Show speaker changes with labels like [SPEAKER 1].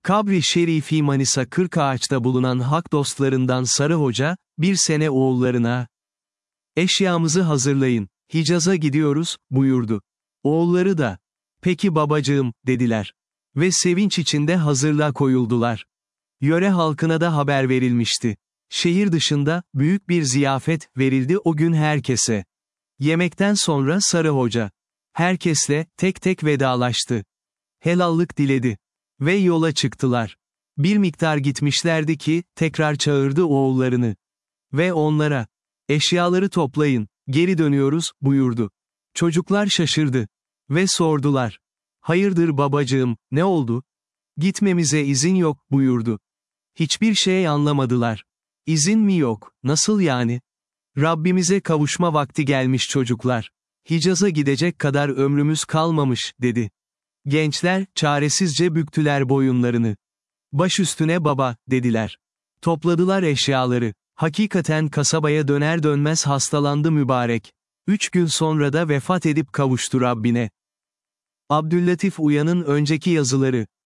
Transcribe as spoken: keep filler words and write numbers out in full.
[SPEAKER 1] Kabri Şerifi Manisa Kırkağaç'ta bulunan hak dostlarından Sarı Hoca, bir sene oğullarına, "Eşyamızı hazırlayın, Hicaz'a gidiyoruz," buyurdu. Oğulları da, "Peki babacığım," dediler. Ve sevinç içinde hazırlığa koyuldular. Yöre halkına da haber verilmişti. Şehir dışında, büyük bir ziyafet verildi o gün herkese. Yemekten sonra Sarı Hoca, herkesle, tek tek vedalaştı. Helallık diledi. Ve yola çıktılar. Bir miktar gitmişlerdi ki, tekrar çağırdı oğullarını. Ve onlara, "Eşyaları toplayın, geri dönüyoruz," buyurdu. Çocuklar şaşırdı. Ve sordular. "Hayırdır babacığım, ne oldu?" "Gitmemize izin yok," buyurdu. Hiçbir şey anlamadılar. "İzin mi yok, nasıl yani?" "Rabbimize kavuşma vakti gelmiş çocuklar. Hicaz'a gidecek kadar ömrümüz kalmamış," dedi. Gençler, çaresizce büktüler boyunlarını. "Baş üstüne baba," dediler. Topladılar eşyaları. Hakikaten kasabaya döner dönmez hastalandı mübarek. Üç gün sonra da vefat edip kavuştu Rabbine. Abdüllatif Uyan'ın önceki yazıları.